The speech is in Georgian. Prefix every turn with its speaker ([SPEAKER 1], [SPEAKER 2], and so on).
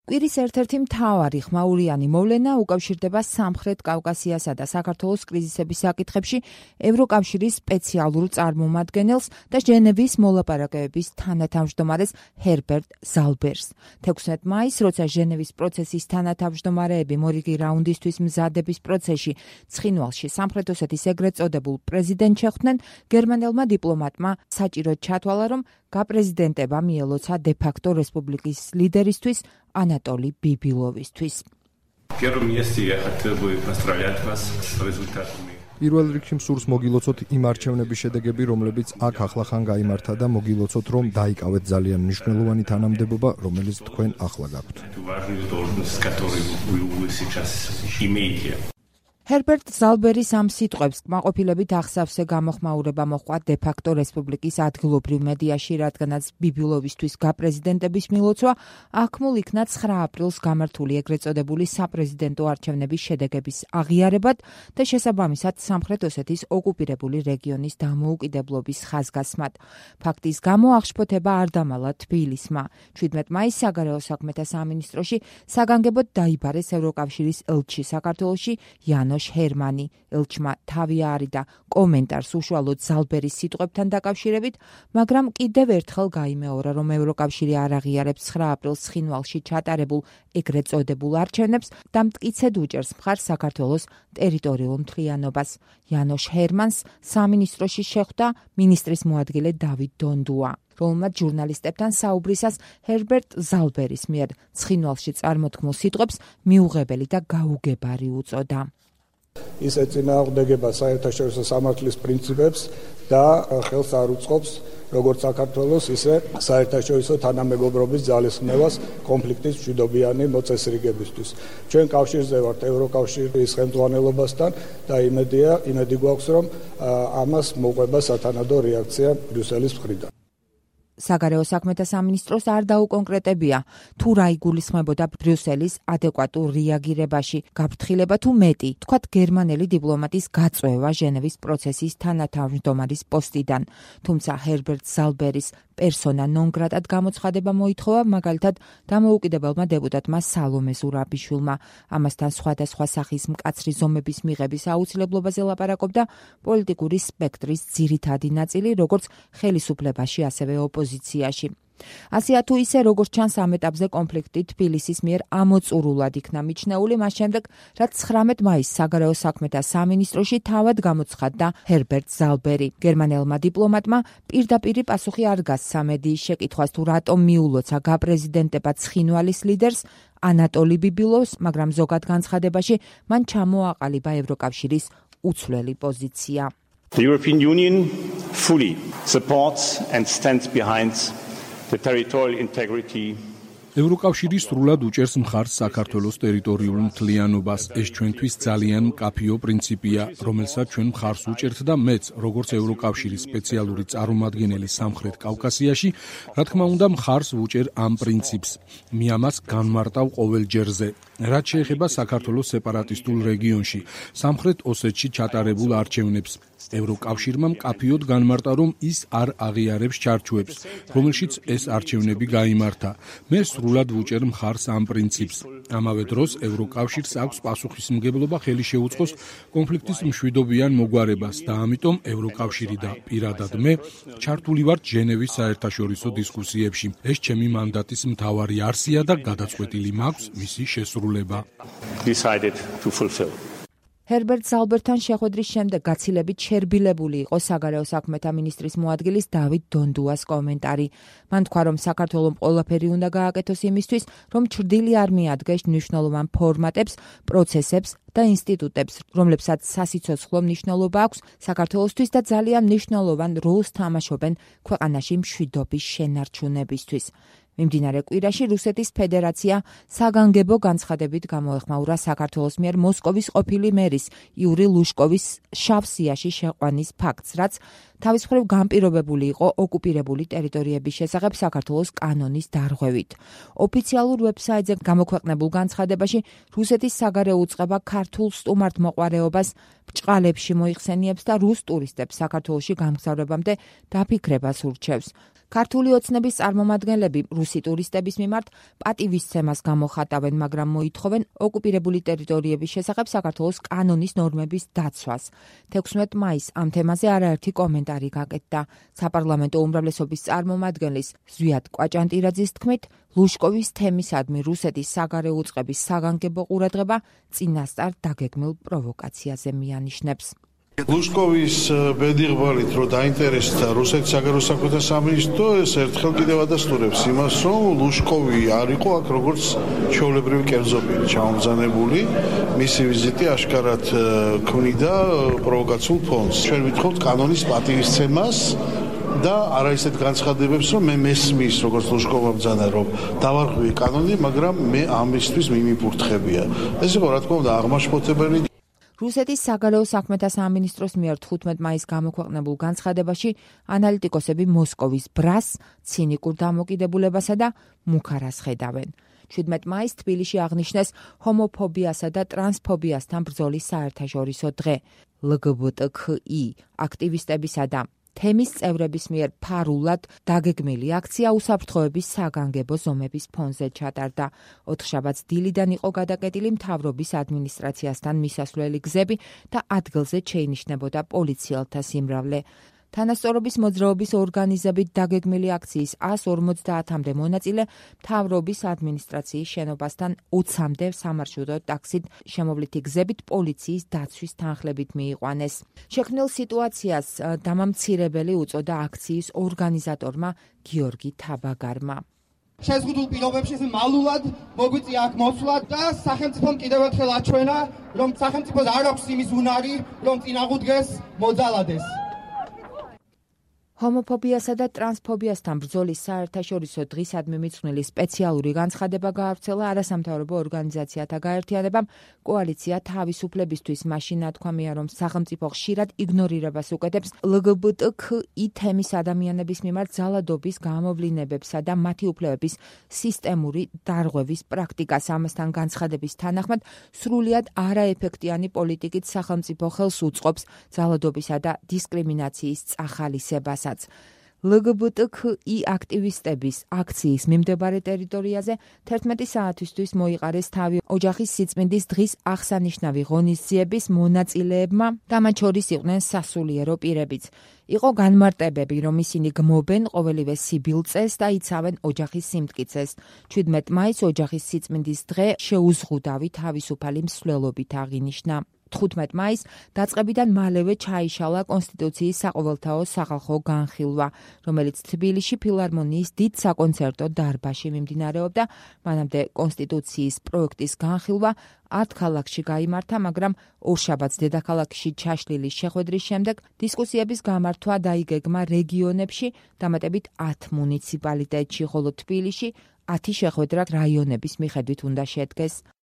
[SPEAKER 1] კვირის ერთ-ერთი მთავარი ხმაურიანი მოვლენა უკავშირდება სამხრეთ კავკასიასა და საქართველოს კრიზისების საკითხებში ევროკავშირის სპეციალურ წარმომადგენელს და ჟენევის მოლაპარაკებების თანათავმჯდომარეს ჰერბერტ ზალბერს. 16 მაისს, როცა ჟენევის პროცესის თანათავმჯდომარეები მორიგი რაუნდისთვის მზადების პროცესში ცხინვალში სამხრეთ ოსეთის ეგრეთ წოდებულ პრეზიდენტს შეხვდნენ, გერმანელმა დიპლომატმა საჭიროდ ჩათვალა, რომ გაპრეზიდენტება მიელოცა დე-ფაქტო რესპუბლიკის ლიდერისთვის ანატოლი ბიბილოვისთვის.
[SPEAKER 2] პირველ რიგში მსურს მოგილოცოთ იმ არჩევნების შედეგები, რომლებიც აქ ახლახან გაიმართა და მოგილოცოთ, რომ დაიკავეთ ძალიან მნიშვნელოვანი თანამდებობა, რომელიც თქვენ ახლა გაქვთ.
[SPEAKER 1] ჰერბერტ ზალბერის ამ სიტყვებს კმაყოფილებით ახსავსე გამოხმაურება მოჰყვა დე-ფაქტო რესპუბლიკის ადგილობრივ მედიაში, რადგანაც ბიბილოვისთვის გაპრეზიდენტების მილოცვა აქმულ იქნა 9 აპრილს გამართული ეგრეთ წოდებული საპრეზიდენტო არჩევნების შედეგების აღიარებად და შესაბამისად სამხრეთ ოსეთის ოკუპირებული რეგიონის დამოუკიდებლობის ხაზგასმად. ფაქტის გამო აღშფოთება არ დამალა თბილისმა. 17 მაისს საგარეო საქმეთა სამინისტროში საგანგებოდ დაიბარეს ევროკავშირის ელჩი საქართველოში იანოშ ჰერმანი. ელჩმა თავი აარიდა კომენტარს უშუალოდ ზალბერის სიტყვებთან დაკავშირებით, მაგრამ კიდევ ერთხელ გაიმეორა, რომ ევროკავშირი არ აღიარებს 9 აპრილს ცხინვალში ჩატარებულ ეგრეთ წოდებულ არჩევნებს და მტკიცედ უჭერს მხარს საქართველოს ტერიტორიულ მთლიანობას. იანოშ ჰერმანს სამინისტროში შეხვდა მინისტრის მოადგილე დავით დონდუა, რომელმაც ჟურნალისტებთან საუბრისას ჰერბერტ ზალბერის მიერ ცხინვალში წარმოთქმულ სიტყვებს მიუღებელი და გაუგებარი უწოდა.
[SPEAKER 3] ის ეწინააღმდეგება საერთაშორისო სამართლის პრინციპებს და ხელს არ უწყობს როგორც საქართველოს, ისე საერთაშორისო თანამეგობრობის ძალისხმევას კონფლიქტის მშვიდობიანი მოწესრიგებისთვის. ჩვენ კავშირზე ვართ ევროკავშირის ხელმძღვანელობასთან და იმედი გვაქვს, რომ ამას მოყვება სათანადო რეაქცია ბრიუსელის მხრიდან.
[SPEAKER 1] საგარეო საქმეთა სამინისტროს არ დაუკონკრეტებია, თუ რა იგულისხმებოდა ბრიუსელის ადეკვატურ რეაგირებაში, გაფრთხილება თუ მეტი, თქვათ გერმანელი დიპლომატის გაწვევა ჟენევის პროცესის თანათავმჯდომარის პოსტიდან. თუმცა ჰერბერტ ზალბერის პერსონა ნონ გრატად გამოცხადება მოითხოვა მაგალითად დამოუკიდებელმა დეპუტატმა სალომე ზურაბიშვილმა. ამასთან სხვადასხვა სახის მკაცრი ზომების მიღების აუცილებლობაზე ლაპარაკობდა პოლიტიკური სპექტრის ძირითადი ნაწილი, როგორც ხელისუფლებაში, ასევე ოპოზიციაში. ასეა თუ ისე, როგორც ჩანს ამ ეტაპზე კონფლიქტი თბილისის მიერ ამოწურულად იქნა მიჩნეული მას შემდეგ, რაც 19 მაისს საგარეო საქმეთა სამინისტროში თავად გამოცხადდა ჰერბერტ ზალბერი. გერმანელმა დიპლომატმა პირდაპირი პასუხი არ გასცა მედიის შეკითხვას, თუ რატომ მიულოცა გაპრეზიდენტება ცხინვალის ლიდერს ანატოლი ბიბილოვს, მაგრამ ზოგად განცხადებაში მან ჩამოაყალიბა ევროკავშირის უცვლელი პოზიცია.
[SPEAKER 4] The European Union fully supports and stands behind the territorial integrity.
[SPEAKER 2] ევროკავშირი სრულად უჭერს მხარს საქართველოს ტერიტორიულ მთლიანობას. ეს ჩვენთვის ძალიან მკაფიო პრინციპია, რომელსაც ჩვენ მხარს უჭერთ და მეც, როგორც ევროკავშირის სპეციალური წარმომადგენელი სამხრეთ კავკასიაში, რა თქმა უნდა, მხარს ვუჭერ ამ პრინციპს. მე ამას განმარტავ ყოველ ჯერზე. რაც შეეხება საქართველოს სეპარატისტულ რეგიონში, სამხრეთ ოსეთში ჩატარებულ არჩევნებს, ევროკავშირმა მკაფიოდ განმარტა, რომ ის არ აღიარებს ჩარჩოებს, რომელშიც ეს არჩევნები გაიმართა. მე სრულად ვუჭერ მხარს ამ პრინციპს. ამავე დროს ევროკავშირს აქვს პასუხისმგებლობა ხელი შეუწყოს კონფლიქტის მშვიდობიან მოგვარებას და ამიტომ ევროკავშირი და პირადად მე ჩართული ვარ ჟენევის საერთაშორისო დისკუსიებში. ეს ჩემი მანდატის მთავარი არსია და გადაწყვეტილი მაქვს მისი შესრულება.
[SPEAKER 1] ჰერბერტ ზალბერთან შეხვედრის შემდეგ გაცილებით შერბილებული იყო საგარეო საქმეთა მინისტრის მოადგილის დავით დონდუას კომენტარი. მან თქვა, რომ საქართველომ ყველაფერი უნდა გააკეთოს იმისთვის, რომ ჩრდილი არ მიადგეს მნიშვნელოვან ფორმატებს, პროცესებს და ინსტიტუტებს, რომლებსაც სასიცოცხლო მნიშვნელობა აქვს საქართველოსთვის და ძალიან მნიშვნელოვან როლს თამაშობენ ქვეყანაში მშვიდობის შენარჩუნებისთვის. მიმდინარე კვირაში რუსეთის ფედერაცია საგანგებო განცხადებით გამოეხმაურა საქართველოს მიერ მოსკოვის ყოფილი მერის იური ლუშკოვის შავ სიაში შეყვანის ფაქტს, რაც თავის მხრივ განპირობებული იყო ოკუპირებული ტერიტორიების შესახებ საქართველოს კანონის დარღვევით. ოფიციალურ ვებსაიტზე გამოქვეყნებულ განცხადებაში რუსეთის საგარეო უწყება ქართულ სტუმართმოყვარეობას ბრჭყალებში მოიხსენიებს და რუს ტურისტებს საქართველოში გამგზავრებამდე დაფიქრებას ურჩევს. ქართული ოცნების წარმომადგენლები რუსი ტურისტების მიმართ პატივისცემას გამოხატავენ, მაგრამ მოითხოვენ ოკუპირებული ტერიტორიების შესახებ საქართველოს კანონის ნორმების დაცვას. 16 მაისს ამ თემაზე არაერთი კომენტარი გაკეთდა. საპარლამენტო უმრავლესობის წარმომადგენლის ზვიად კვაჭანტირაძის თქმით, ლუშკოვის თემისადმი რუსეთის საგარეო უწყების საგანგებო ყურადღება წინასწარ დაგეგმილ პროვოკაციაზე მიანიშნებს.
[SPEAKER 5] ლუშკოვის ბედიღბალით რომ დაინტერესდა რუსეთის საგარეო საქმეთა სამინისტრო, ეს ერთხელ კიდევ ადასტურებს იმას, რომ ლუშკოვი არ იყო აქ როგორც ჩვეულებრივი კერძობილი ჩამომბრძანებული. მისი ვიზიტი აშკარად ქმნიდა პროვოკაციულ ფონს. ჩვენ ვითხოვთ კანონის პატივისცემას და არა ისეთ განცხადებებს, რომ მე მესმის, როგორც ლუშკოვმა ბრძანა, რომ დავარღვიე კანონი, მაგრამ მე ამისთვის მიმიფურთხებია. ეს იყო რა თქმა უნდა აღმაშფოთებელი.
[SPEAKER 1] რუსეთის საგარეო საქმეთა სამინისტროს მიერ 15 მაისს გამოქვეყნებულ განცხადებაში ანალიტიკოსები მოსკოვის ბრას, ცინიკურ დამოკიდებულებასა და მუქარას ხედავენ. 17 მაისს თბილისში აღნიშნეს ჰომოფობიასა და ტრანსფობიასთან ბრძოლის საერთაშორისო დღე. LGBTQI აქტივისტებისა და თემის წევრების მიერ ფარულად დაგეგმილი აქცია უსაფრთხოების საგანგებო ზომების ფონზე ჩატარდა. ოთხშაბათს დილიდან იყო გადაკეტილი მთავრობის ადმინისტრაციასთან მისასვლელი გზები და ადგილზე შეინიშნებოდა პოლიციელთა სიმრავლე. თანასწორობის მოძრაობის ორგანიზებით დაგეგმილი აქციის 150-მდე მონაწილე მთავრობის ადმინისტრაციის შენობასთან 20-მდე სამარშრუტო ტაქსით შემოვლითი გზებით პოლიციის დაცვის თანხლებით მიიყვანეს. შექმნილ სიტუაციას დამამცირებელი უწოდა აქციის ორგანიზატორმა გიორგი თაბაგარმა.
[SPEAKER 6] შეზღუდულ პირობებში მალულად მოგვიწია აქ მოსვლა და სახელმწიფომ კიდევ ერთხელ აჩვენა, რომ სახელმწიფოს არ აქვს იმის უნარი, რომ წინააღმდეგეს მოძალადეს.
[SPEAKER 1] ჰომოფობიასა და ტრანსფობიასთან ბრძოლის საერთაშორისო დღისადმი მიძღვნილი სპეციალური განცხადება გაავრცელა არასამთავრობო ორგანიზაციათა გაერთიანებამ. კოალიცია თავისუფლებისთვის მაშინ ნათქვამია, რომ სახელმწიფო ხშირად იგნორირებას უკეთებს LGBTQI თემის ადამიანების მიმართ ძალადობის გამოვლინებებსა და მათი უფლებების სისტემური დარღვევის პრაქტიკას. ამასთან განცხადების თანახმად, სრულიად არაეფექტიანი პოლიტიკით სახელმწიფო ხელს უწყობს ძალადობისა და დისკრიმინაციის წახალისებას. LGBTQI აქტივისტების აქციის მიმდებარე ტერიტორიაზე 11 საათისთვის მოიყარეს თავი ოჯახის სიწმინდის დღის აღსანიშნავი ღონისძიების მონაწილეებმა და მათ შორის იყვნენ სასულიერო პირებიც. იყო განმარტებები, რომ ისინი გმობენ ყოველივე სიბილწეს და იცავენ ოჯახის სიმტკიცეს. 17 მაისს ოჯახის სიწმინდის დღე შეუზღუდავი თავისუფალი მსვლელობით აღინიშნა. 15 მაისს დაწყებიდან მალევე ჩაიშალა კონსტიტუციის საყოველთაო სახალხო განხილვა, რომელიც თბილისში ფილარმონიის დიდ საკონცერტო დარბაზში მიმდინარეობდა. მანამდე კონსტიტუციის პროექტის განხილვა 10 ქალაქში გაიმართა, მაგრამ ორშაბათს დედაქალაქში ჩაშლილი შეხვედრის შემდეგ დისკუსიების გამართვა დაიგეგმა რეგიონებში, დამატებით 10 მუნიციპალიტეტში, ხოლო თბილისში 10 შეხვედრა რაიონების მიხედვით უნდა შედგეს.